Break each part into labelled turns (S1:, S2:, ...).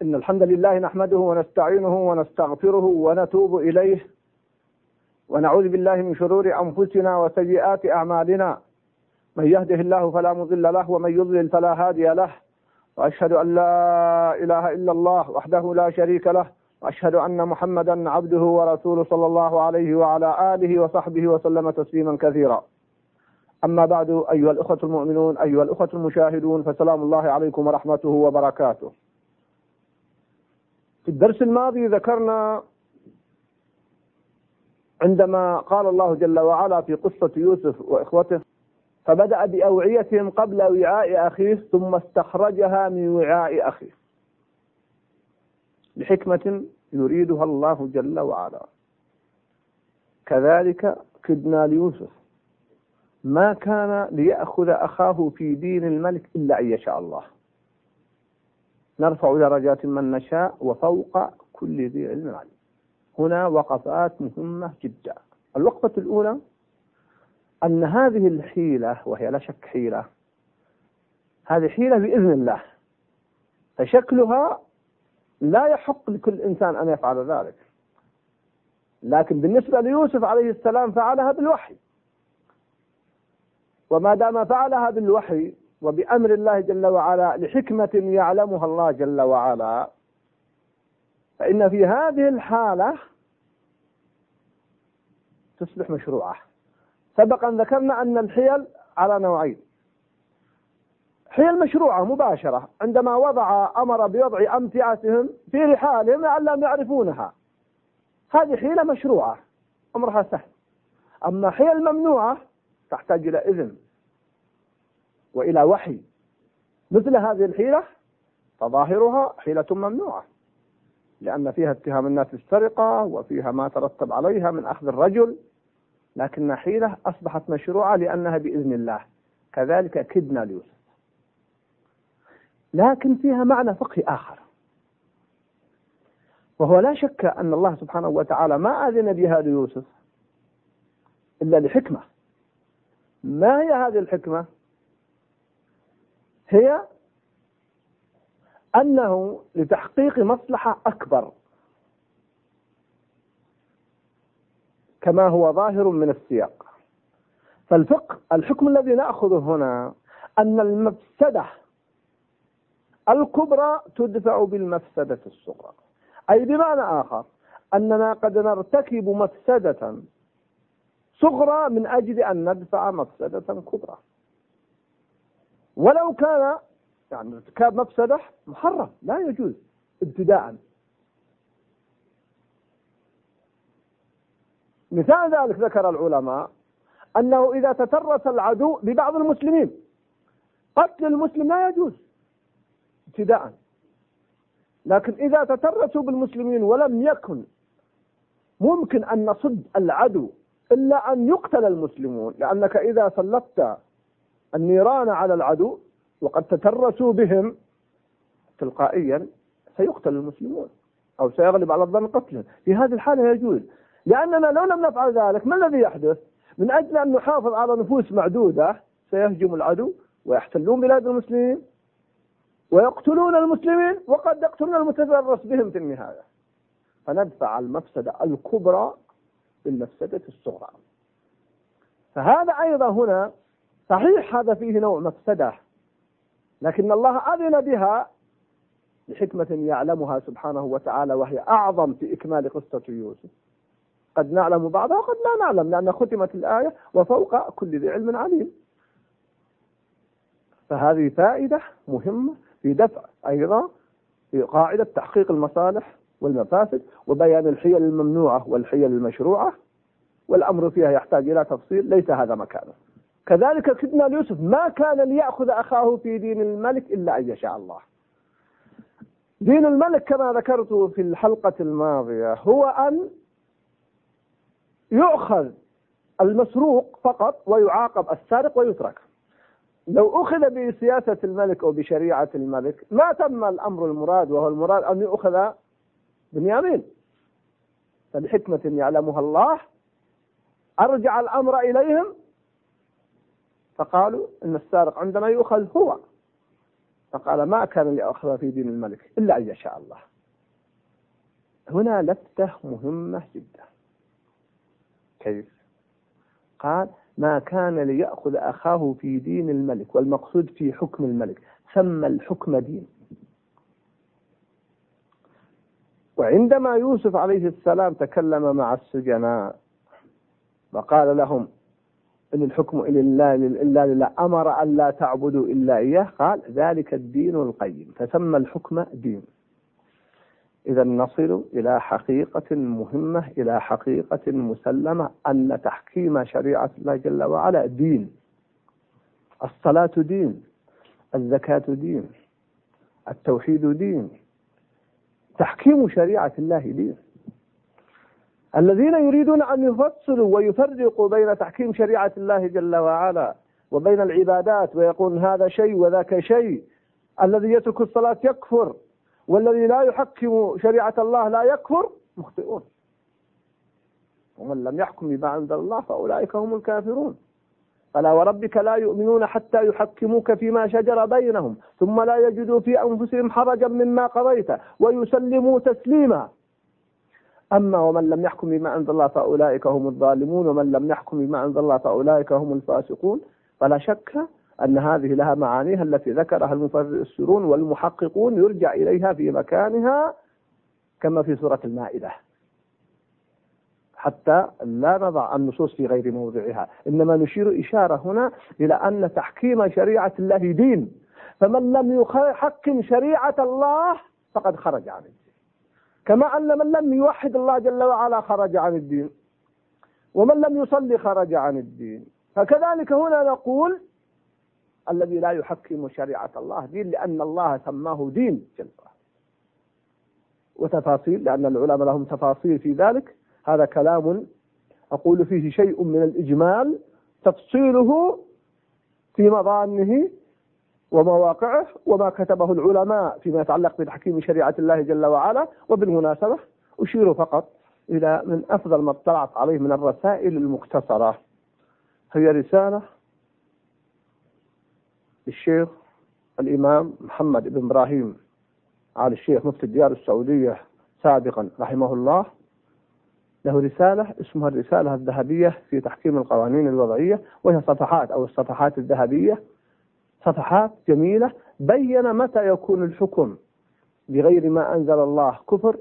S1: إن الحمد لله نحمده ونستعينه ونستغفره ونتوب إليه ونعوذ بالله من شرور أنفسنا وسيئات أعمالنا. من يهده الله فلا مضل له ومن يضلل فلا هادي له، وأشهد أن لا إله إلا الله وحده لا شريك له، وأشهد أن محمدا عبده ورسوله صلى الله عليه وعلى آله وصحبه وسلم تسليما كثيرا. أما بعد، أيها الأخوة المؤمنون، أيها الأخوة المشاهدون، فسلام الله عليكم ورحمته وبركاته. في الدرس الماضي ذكرنا عندما قال الله جل وعلا في قصة يوسف وإخوته: فبدأ بأوعيتهم قبل وعاء أخيه ثم استخرجها من وعاء أخيه لحكمة يريدها الله جل وعلا. كذلك كدنا ليوسف، ما كان ليأخذ أخاه في دين الملك إلا أن يشاء الله. نرفع درجات من نشاء وفوق كل ذي علم عليم. هنا وقفات مهمة جدا. الوقفة الأولى أن هذه الحيلة، وهي لا شك حيلة، هذه حيلة بإذن الله، فشكلها لا يحق لكل إنسان أن يفعل ذلك، لكن بالنسبة ليوسف عليه السلام فعلها بالوحي، وما دام فعلها بالوحي وبأمر الله جل وعلا لحكمة يعلمها الله جل وعلا، فإن في هذه الحالة تصبح مشروعة. سبقا ذكرنا أن الحيل على نوعين: حيل مشروعة مباشرة، عندما أمر بوضع أمتعتهم في رحالهم لعلهم يعرفونها، هذه حيلة مشروعة أمرها سهل. أما حيل ممنوعة تحتاج إلى إذن وإلى وحي. مثل هذه الحيلة فظاهرها حيلة ممنوعة، لأن فيها اتهام الناس بالسرقة وفيها ما ترتب عليها من أخذ الرجل، لكن حيلة أصبحت مشروعة لأنها بإذن الله. كذلك كدنا ليوسف، لكن فيها معنى فقهي آخر، وهو لا شك أن الله سبحانه وتعالى ما أذن بها ليوسف إلا لحكمة. ما هي هذه الحكمة؟ هي أنه لتحقيق مصلحة أكبر، كما هو ظاهر من السياق. الحكم الذي نأخذه هنا أن المفسدة الكبرى تدفع بالمفسدة الصغرى، أي بمعنى آخر أننا قد نرتكب مفسدة صغرى من أجل أن ندفع مفسدة كبرى، ولو كان ارتكاب مفسدة محرم لا يجوز ابتداء. مثال ذلك ذكر العلماء أنه إذا تترس العدو ببعض المسلمين، قتل المسلم لا يجوز ابتداء، لكن إذا تترسوا بالمسلمين ولم يكن ممكن أن نصد العدو إلا أن يقتل المسلمون، لأنك إذا سلطت النيران على العدو وقد تترسوا بهم تلقائيا سيقتل المسلمون أو سيغلب على الظن قتلهم. في هذه الحالة يجوز، لأننا لو لم نفعل ذلك ما الذي يحدث؟ من أجل أن نحافظ على نفوس معدودة سيهجم العدو ويحتلون بلاد المسلمين ويقتلون المسلمين، وقد يقتلون المتدرس بهم في النهاية، فندفع المفسدة الكبرى بالمفسدة الصغرى. فهذا أيضا هنا صحيح هذا فيه نوع مفسدة، لكن الله أذن بها لحكمة يعلمها سبحانه وتعالى، وهي أعظم في إكمال قصة يوسف. قد نعلم بعضها وقد لا نعلم، لأن ختمت الآية وفوق كل ذي علم عليم. فهذه فائدة مهمة في دفع أيضا في قاعدة تحقيق المصالح والمفاسد وبيان الحيل الممنوعة والحيل المشروعة، والأمر فيها يحتاج إلى تفصيل ليس هذا مكانه. كذلك كدنا ليوسف، ما كان ليأخذ أخاه في دين الملك إلا أن يشاء الله. دين الملك كما ذكرت في الحلقة الماضية هو أن يؤخذ المسروق فقط ويعاقب السارق ويترك. لو أخذ بسياسة الملك أو بشريعة الملك ما تم الأمر المراد، وهو المراد أن يؤخذ بنيامين، فلحكمة يعلمها الله أرجع الأمر إليهم فقالوا إن السارق عندما يؤخذ هو، فقال ما كان لأخذ في دين الملك إلا أن يشاء الله. هنا لفتة مهمة جدا. كيف؟ قال ما كان ليأخذ أخاه في دين الملك، والمقصود في حكم الملك، سمى الحكم دين. وعندما يوسف عليه السلام تكلم مع السجناء وقال لهم إن الحكم إلا لله أمر أن لا تعبدوا إلا إياه، قال ذلك الدين القيم، فسمى الحكم دين. إذا نصل إلى حقيقة مهمة، إلى حقيقة مسلمة، أن تحكيم شريعة الله جل وعلا دين. الصلاة دين، الزكاة دين، التوحيد دين، تحكيم شريعة الله دين. الذين يريدون أن يفصلوا ويفرقوا بين تحكيم شريعة الله جل وعلا وبين العبادات ويقول هذا شيء وذاك شيء، الذي يترك الصلاة يكفر والذي لا يحكم شريعة الله لا يكفر، مخطئون. ومن لم يحكم بما أنزل الله فأولئك هم الكافرون. فلا وربك لا يؤمنون حتى يحكموك فيما شجر بينهم ثم لا يجدوا في أنفسهم حرجا مما قضيت ويسلموا تسليما. أما ومن لم يحكم بما أنزل الله فأولئك هم الظالمون، ومن لم يحكم بما أنزل الله فأولئك هم الفاسقون. فلا شك أن هذه لها معانيها التي ذكرها المفسرون والمحققون يرجع إليها في مكانها كما في سورة المائدة، حتى لا نضع النصوص في غير موضعها، إنما نشير إشارة هنا إلى أن تحكيم شريعة الله دين، فمن لم يحكم شريعة الله فقد خرج عن الدين، كما أن من لم يوحد الله جل وعلا خرج عن الدين، ومن لم يصلي خرج عن الدين. فكذلك هنا نقول الذي لا يحكم شريعة الله دين، لأن الله سماه دين جل وعلا. وتفاصيل، لأن العلماء لهم تفاصيل في ذلك، هذا كلام أقول فيه شيء من الإجمال، تفصيله في مضانه ومواقعه وما كتبه العلماء فيما يتعلق بتحكيم شريعة الله جل وعلا. وبالمناسبة أشير فقط إلى من أفضل ما اطلعت عليه من الرسائل المختصرة، هي رسالة للشيخ الإمام محمد بن إبراهيم آل الشيخ مفتي الديار السعودية سابقا رحمه الله، له رسالة اسمها الرسالة الذهبية في تحكيم القوانين الوضعية، وهي صفحات أو الصفحات الذهبية، صفحات جميلة بين متى يكون الحكم بغير ما أنزل الله كفر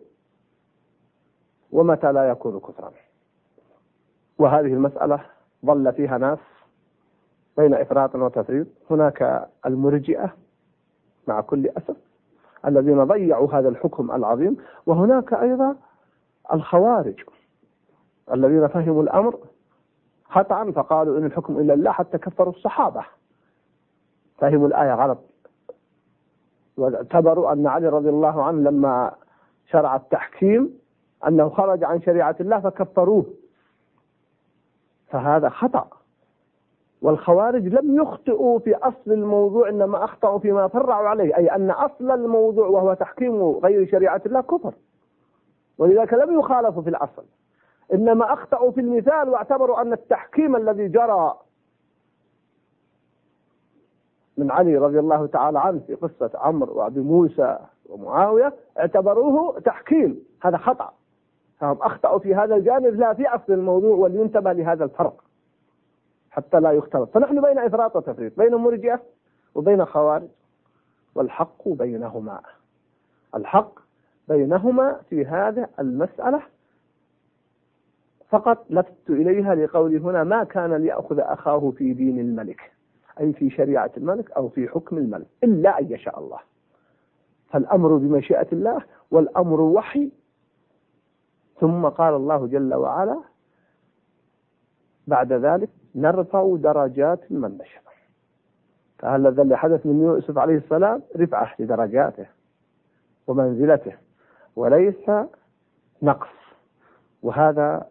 S1: ومتى لا يكون كفرا. وهذه المسألة ظل فيها ناس بين إفراط وتفريط، هناك المرجئة مع كل أسف الذين ضيعوا هذا الحكم العظيم، وهناك أيضا الخوارج الذين فهموا الأمر خطأ فقالوا إن الحكم إلا الله، حتى كفروا الصحابة، فهموا الآية غلط، واعتبروا أن علي رضي الله عنه لما شرع التحكيم أنه خرج عن شريعة الله فكفروه، فهذا خطأ. والخوارج لم يخطئوا في أصل الموضوع، إنما أخطأوا فيما فرعوا عليه، أي أن أصل الموضوع وهو تحكيم غير شريعة الله كفر، ولذلك لم يخالفوا في الأصل، إنما أخطأوا في المثال واعتبروا أن التحكيم الذي جرى من علي رضي الله تعالى عنه في قصة عمرو وأبي موسى ومعاوية اعتبروه تحكيم، هذا خطأ، فهم أخطأوا في هذا الجانب لا في أصل الموضوع، ولينتبه لهذا الفرق حتى لا يختلط. فنحن بين إفراط وتفريط، بين مرجئة وبين خوارج، والحق بينهما، الحق بينهما في هذه المسألة. فقط لفت إليها لقولي هنا ما كان ليأخذ أخاه في دين الملك، أي في شريعة الملك أو في حكم الملك، إلا أن يشاء الله. فالأمر بمشيئة الله، والأمر وحي. ثم قال الله جل وعلا بعد ذلك نرفع درجات من نشاء. فهذا الذي حدث من يوسف عليه السلام رفعه لدرجاته ومنزلته وليس نقص. وهذا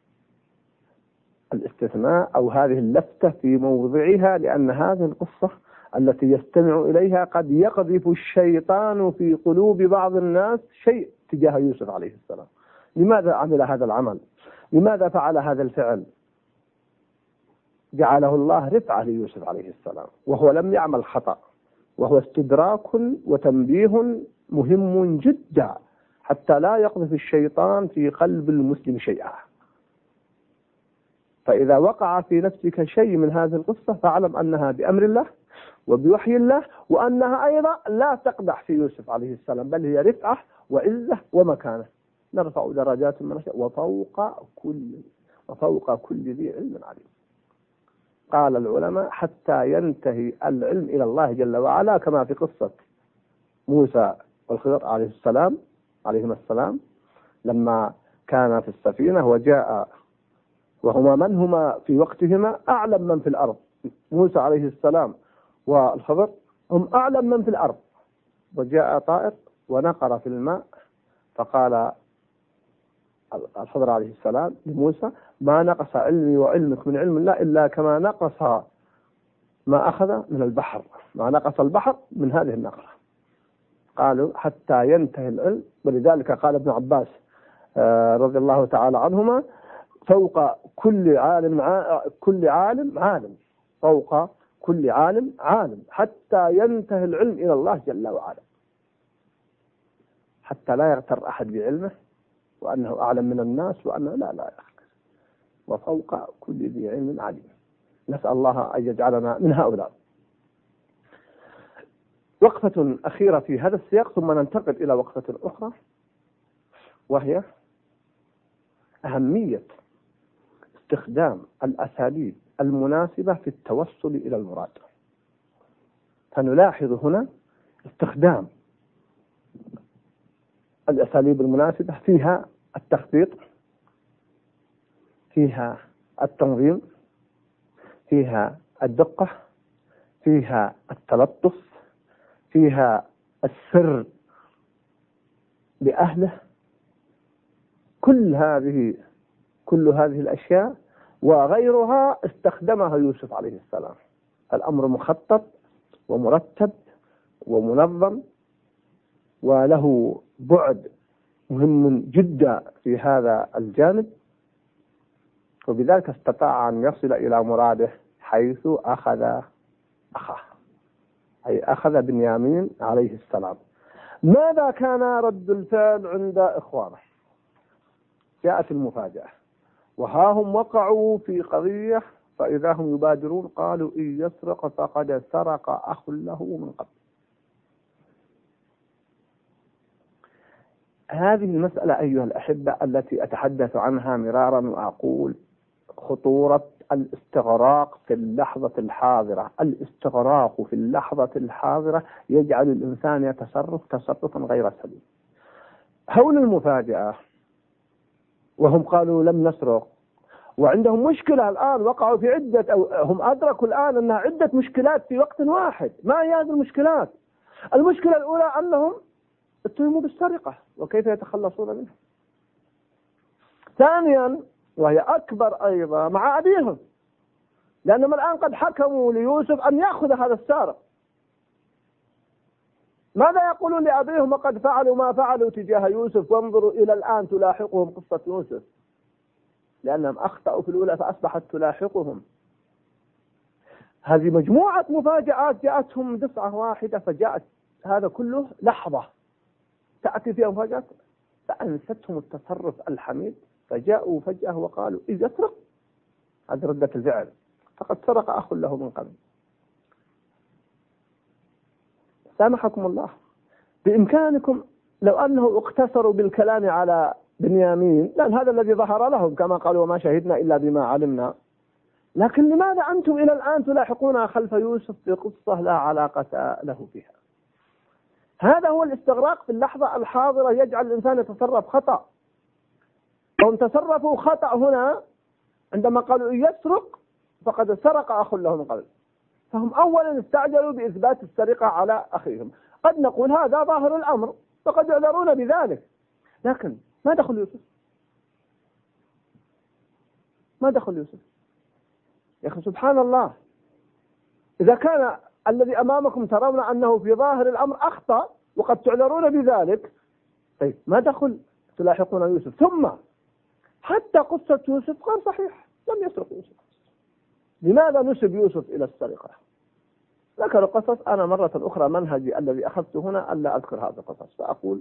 S1: الاستثناء أو هذه اللفتة في موضعها، لأن هذه القصة التي يستمع إليها قد يقذف الشيطان في قلوب بعض الناس شيء تجاه يوسف عليه السلام. لماذا عمل هذا العمل؟ لماذا فعل هذا الفعل؟ جعله الله رفعة ليوسف عليه السلام، وهو لم يعمل خطأ، وهو استدراك وتنبيه مهم جدا حتى لا يقذف الشيطان في قلب المسلم شيئا. فإذا وقع في نفسك شيء من هذه القصة فاعلم أنها بأمر الله وبوحي الله، وأنها أيضا لا تقدح في يوسف عليه السلام، بل هي رفعة وعزة ومكانة. نرفع درجات من نشاء وفوق كل ذي علم عليم. قال العلماء حتى ينتهي العلم إلى الله جل وعلا، كما في قصة موسى والخضر عليهما السلام لما كان في السفينة وجاء وهما من هما في وقتهما أعلم من في الأرض. موسى عليه السلام والخضر هم أعلم من في الأرض، وجاء طائر ونقر في الماء، فقال الخضر عليه السلام لموسى: ما نقص علمي وعلمك من علم الله إلا كما نقص ما أخذ من البحر، ما نقص البحر من هذه النقرة. قالوا حتى ينتهي العلم. ولذلك قال ابن عباس رضي الله تعالى عنهما: فوق كل عالم عالم، فوق كل عالم عالم، حتى ينتهي العلم إلى الله جل وعلا، حتى لا يغتر أحد بعلمه وأنه أعلم من الناس، وأنه لا يغتر، وفوق كل ذي علم عليم. نسأل الله أن يجعلنا من هؤلاء. وقفة أخيرة في هذا السياق ثم ننتقل إلى وقفة أخرى، وهي أهمية استخدام الأساليب المناسبة في التوصل إلى المراد. فنلاحظ هنا استخدام الأساليب المناسبة، فيها التخطيط، فيها التنظيم، فيها الدقة، فيها التلطف، فيها السر لأهله. كل هذه الأشياء وغيرها استخدمها يوسف عليه السلام. الأمر مخطط ومرتب ومنظم، وله بعد مهم جدا في هذا الجانب، وبذلك استطاع أن يصل إلى مراده حيث أخذ أخاه، أي أخذ بنيامين عليه السلام. ماذا كان رد الفعل عند إخوانه؟ جاءت المفاجأة، وها هم وقعوا في قضية فإذا هم يبادرون، قالوا: إن يسرق فقد سرق أخ له من قبل. هذه المسألة أيها الأحبة التي أتحدث عنها مرارا وأقول خطورة الاستغراق في اللحظة الحاضرة. الاستغراق في اللحظة الحاضرة يجعل الإنسان يتصرف تصرفا غير سليم. هول المفاجأة وهم قالوا لم نسرق، وعندهم مشكلة الآن، وقعوا في عدة، أو هم أدركوا الآن أنها عدة مشكلات في وقت واحد. ما هي هذه المشكلات؟ المشكلة الأولى أنهم اتهموا بالسرقة، وكيف يتخلصون منها. ثانيا، وهي أكبر أيضا، مع أبيهم، لأنهم الآن قد حكموا ليوسف أن يأخذ هذا السارق. ماذا يقولون لأبيهم وقد فعلوا ما فعلوا تجاه يوسف؟ وانظروا إلى الآن تلاحقهم قصة يوسف، لأنهم أخطأوا في الأولى فأصبحت تلاحقهم. هذه مجموعة مفاجآت جاءتهم دفعة واحدة، فجاءت هذا كله لحظة تأتي فيها مفاجأة فأنستهم التصرف الحميد، فجاءوا فجأة وقالوا: إذا يسرق، هذه ردة الفعل، فقد سرق أخ له من قبل. سامحكم الله، بإمكانكم لو أنه اقتصروا بالكلام على بنيامين، لأن هذا الذي ظهر لهم كما قالوا: وما شهدنا إلا بما علمنا. لكن لماذا أنتم إلى الآن تلاحقون خلف يوسف في قصة لا علاقة له فيها؟ هذا هو الاستغراق في اللحظة الحاضرة، يجعل الإنسان يتصرف خطأ. هم تصرفوا خطأ هنا عندما قالوا: إن يسرق فقد سرق أخ له من قبل. فهم أولا استعجلوا بإثبات السرقة على أخيهم. قد نقول هذا ظاهر الأمر وقد يعذرون بذلك، لكن ما دخل يوسف؟ ما دخل يوسف؟ يا أخي سبحان الله، إذا كان الذي أمامكم ترون أنه في ظاهر الأمر أخطأ وقد تعذرون بذلك، طيب ما دخل تلاحقون يوسف؟ ثم حتى قصة يوسف قال صحيح لم يسرق يوسف. لماذا نسب يوسف إلى السرقة؟ ذكروا قصص. أنا مرة أخرى منهجي الذي أخذته هنا ألا أذكر هذه القصص، فأقول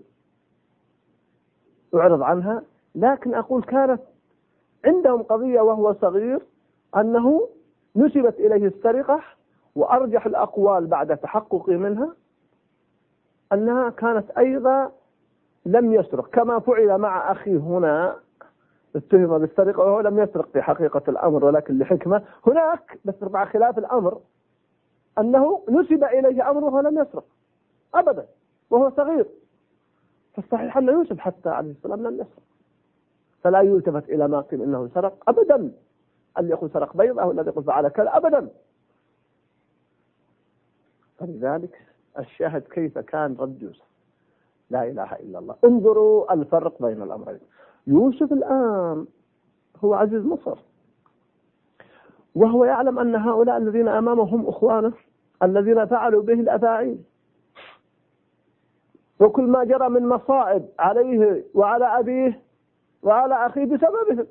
S1: أعرض عنها، لكن أقول كانت عندهم قضية وهو صغير أنه نسبت إليه السرقة، وأرجح الأقوال بعد تحققي منها أنها كانت أيضا لم يسرق، كما فعل مع أخيه هنا اتهم بالسرقة وهو لم يسرق في حقيقة الأمر ولكن لحكمة. هناك بس مع خلاف الأمر أنه نسب إليه أمر وهو لم يسرق أبدا وهو صغير. فالصحيح أن يوسف حتى عليه السلام لم يسرق، فلا يلتفت إلى ما قيل إنه سرق أبدا. اللي يقول سرق بيض أو الذي يقول فعل كذا أبدا. فلذلك الشاهد كيف كان رد يوسف. لا إله إلا الله. انظروا الفرق بين الأمرين. يوسف الآن هو عزيز مصر، وهو يعلم أن هؤلاء الذين أمامه هم أخوانه الذين فعلوا به الأفاعيل، وكل ما جرى من مصائب عليه وعلى أبيه وعلى أخيه بسببهم.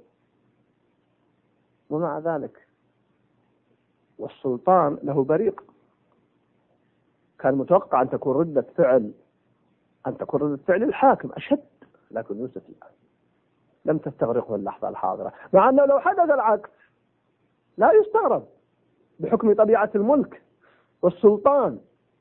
S1: ومع ذلك والسلطان له بريق، كان متوقع أن تكون ردة فعل الحاكم أشد، لكن يوسف الآن لم تستغرقه اللحظة الحاضرة، مع أنه لو حدث العكس لا يستغرب بحكم طبيعة الملك والسلطان.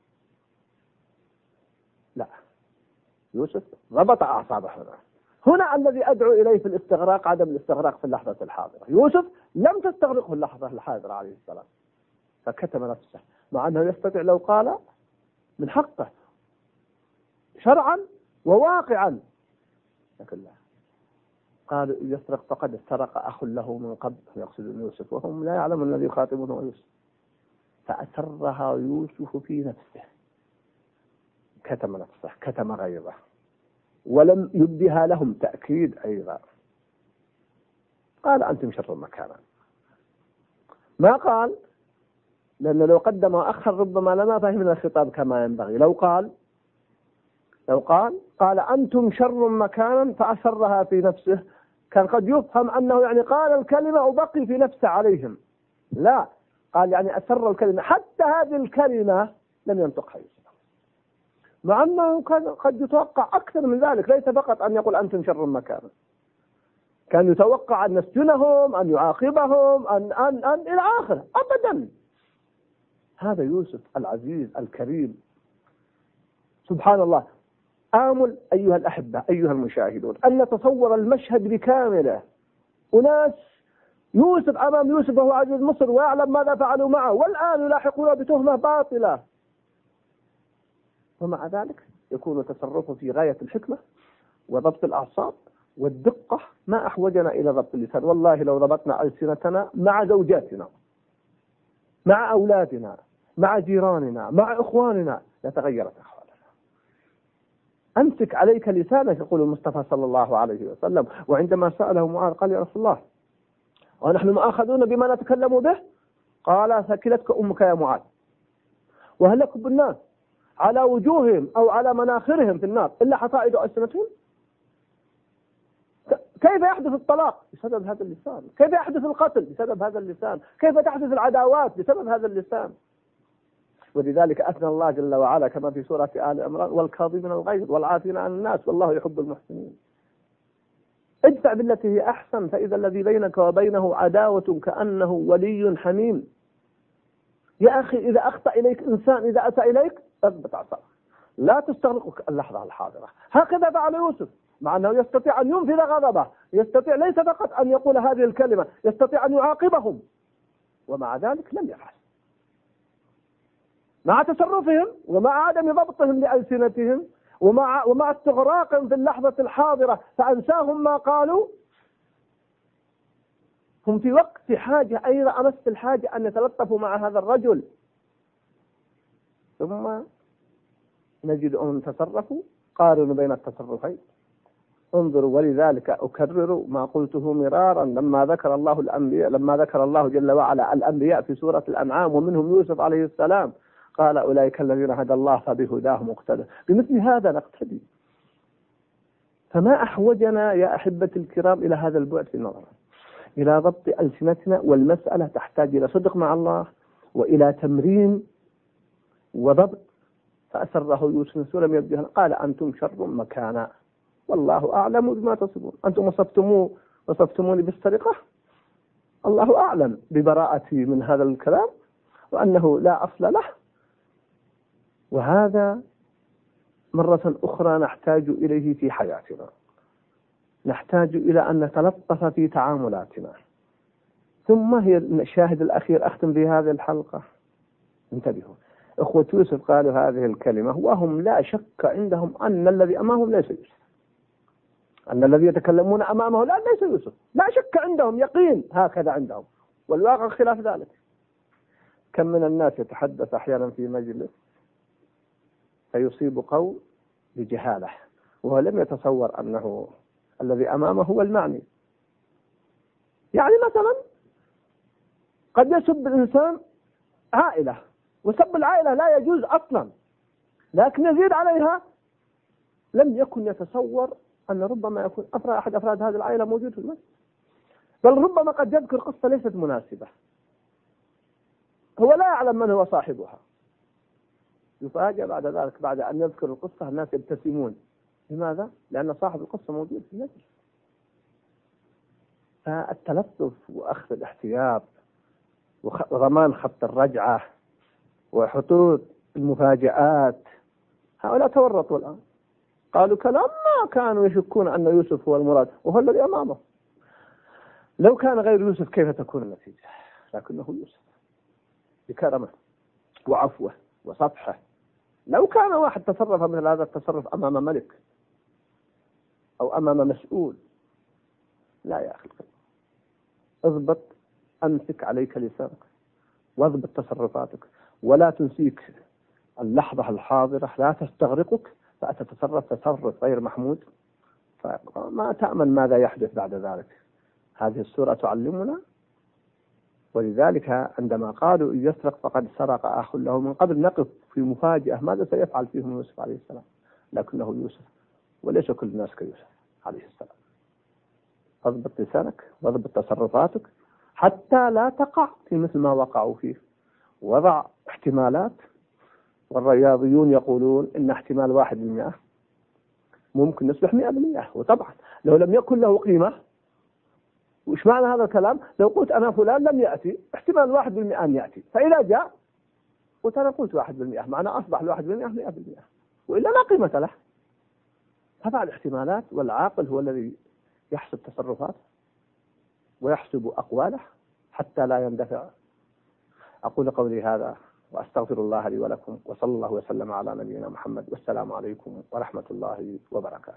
S1: لا، يوسف ضبط أعصابه هنا الذي أدعو إليه في الاستغراق عدم الاستغراق في اللحظة الحاضرة. يوسف لم تستغرقه اللحظة الحاضرة عليه السلام، فكتم نفسه، مع أنه يستطيع لو قال من حقه شرعا وواقعا، لكن لا، قالوا يسرق فقد سرق أخ له من قبل، يقصد يوسف، وهم لا يعلمون الذي يخاطبونه يوسف. فأسرها يوسف في نفسه، كتم نفسه، كتم غيظه، ولم يبدها لهم تأكيد أيضا. قال أنتم شر مكانا. ما قال، لأنه لو قدم وأخر ربما لما فهمنا الخطاب كما ينبغي. لو قال أنتم شر مكانا فأسرها في نفسه، كان قد يفهم أنه يعني قال الكلمة وبقي في نفسه عليهم. لا، قال يعني أسر الكلمة، حتى هذه الكلمة لم ينطقها يوسف، مع أنه كان قد يتوقع أكثر من ذلك، ليس فقط أن يقول أنتم شر مكانا، كان يتوقع أن يسجنهم، أن يعاقبهم، أن إلى آخره. أبدا. هذا يوسف العزيز الكريم. سبحان الله. آمل أيها الأحبة أيها المشاهدون أن نتصور المشهد بكامله. أناس يوسف أمام يوسف وهو عزيز مصر ويعلم ماذا فعلوا معه، والآن يلاحقون بتهمة باطلة، ومع ذلك يكون تصرفه في غاية الحكمة وضبط الأعصاب والدقة. ما أحوجنا إلى ضبط اللسان. والله لو ضبطنا ألسنتنا مع زوجاتنا، مع أولادنا، مع جيراننا، مع إخواننا، لتغيرت أحوالنا. أمسك عليك لسانك، يقول المصطفى صلى الله عليه وسلم. وعندما سأله معاذ قال يا رسول الله ونحن مؤاخذون بما نتكلم به؟ قال ثكلتك أمك يا معاذ. وهل يكب الناس على وجوههم أو على مناخرهم في النار إلا حصائد ألسنتهم؟ كيف يحدث الطلاق؟ بسبب هذا اللسان. كيف يحدث القتل؟ بسبب هذا اللسان. كيف تحدث العداوات؟ بسبب هذا اللسان. ولذلك أثنى الله جل وعلا كما في سورة آل عمران والكاظمين الغيظ والعافين عن الناس والله يحب المحسنين. ادفع بالتي هي أحسن فإذا الذي بينك وبينه عداوة كأنه ولي حميم. يا أخي إذا أخطأ إليك إنسان، إذا أتى إليك اضبط أعصابك، لا تستغرقك اللحظة الحاضرة. هكذا فعل يوسف، مع أنه يستطيع أن ينفذ غضبه، يستطيع ليس فقط أن يقول هذه الكلمة، يستطيع أن يعاقبهم، ومع ذلك لم يفعل. مع تصرفهم ومع عدم ضبطهم لألسنتهم ومع استغراقهم في اللحظة الحاضرة فأنساهم ما قالوا، هم في وقت حاجة أيضا أمس الحاجة أن يتلطفوا مع هذا الرجل، ثم نجد أن تصرفوا. قارنوا بين التصرفين، انظروا. ولذلك أكرر ما قلته مرارا لما ذكر الله الأنبياء، لما ذكر الله جل وعلا الأنبياء في سورة الأنعام ومنهم يوسف عليه السلام، قال أولئك الذين هدى الله فبهداه مقتدى. بمثل هذا نقتدي. فما أحوجنا يا أحبتي الكرام إلى هذا البعد في النظر، إلى ضبط ألسنتنا، والمسألة تحتاج إلى صدق مع الله وإلى تمرين وضبط. فأسره يوسف ولم يبدها، قال أنتم شر مكانا والله أعلم بما تصفون. أنتم وصفتموني بالسرقة، الله أعلم ببراءتي من هذا الكلام وأنه لا أصل له. وهذا مرة أخرى نحتاج إليه في حياتنا، نحتاج إلى أن نتلطف في تعاملاتنا. ثم هي الشاهد الأخير أختم بهذه الحلقة. انتبهوا، أخوة يوسف قالوا هذه الكلمة وهم لا شك عندهم أن الذي أمامهم ليس يوسف، أن الذي يتكلمون أمامه الآن ليس يوسف، لا شك عندهم، يقين هكذا عندهم، والواقع خلاف ذلك. كم من الناس يتحدث أحيانا في مجلس فيصيب قول بجهالة وهو لم يتصور أنه الذي أمامه هو المعني. يعني مثلا قد يسب الإنسان عائلة، وسب العائلة لا يجوز أصلا، لكن يزيد عليها لم يكن يتصور أن ربما يكون أحد أفراد هذه العائلة موجود في المسجد، بل ربما قد يذكر قصة ليست مناسبة، هو لا يعلم من هو صاحبها. يفاجأ بعد ذلك بعد أن يذكر القصة الناس يبتسمون. لماذا؟ لأن صاحب القصة موجود في المسجد. فالتلطف وأخذ الاحتياط وضمان خط الرجعة وحدوث المفاجآت، هؤلاء تورطوا الآن، قالوا كلام ما كانوا يشكون أن يوسف هو المراد وهو الذي أمامه. لو كان غير يوسف كيف تكون النتيجة؟ لكنه يوسف بكرمه وعفوه وصفحه. لو كان واحد تصرف مثل هذا التصرف أمام ملك أو أمام مسؤول، لا يا أخي، اضبط، أمسك عليك لسانك واضبط تصرفاتك، ولا تنسيك اللحظة الحاضرة، لا تستغرقك فأتتصرف تصرف غير محمود، فما تأمن ماذا يحدث بعد ذلك. هذه السورة تعلمنا. ولذلك عندما قالوا إن يسرق فقد سرق أخ له من قبل، نقف في مفاجأة ماذا سيفعل فيهم يوسف عليه السلام، لكنه يوسف وليس كل الناس كيوسف عليه السلام. اضبط لسانك واضبط تصرفاتك حتى لا تقع في مثل ما وقعوا فيه. وضع احتمالات، والرياضيون يقولون إن احتمال 1% ممكن يصبح 100%. وطبعا لو لم يكن له قيمة، وإيش معنى هذا الكلام؟ لو قلت أنا فلان لم يأتي، احتمال 1% أن يأتي، فإذا جاء قلت أنا قلت 1%، معنى أصبح 1% 100%، وإلا لا قيمة له. هذا الاحتمالات، والعاقل هو الذي يحسب تصرفاته ويحسب أقواله حتى لا يندفع. أقول قولي هذا وأستغفر الله لي ولكم، وصلى الله وسلم على نبينا محمد، والسلام عليكم ورحمة الله وبركاته.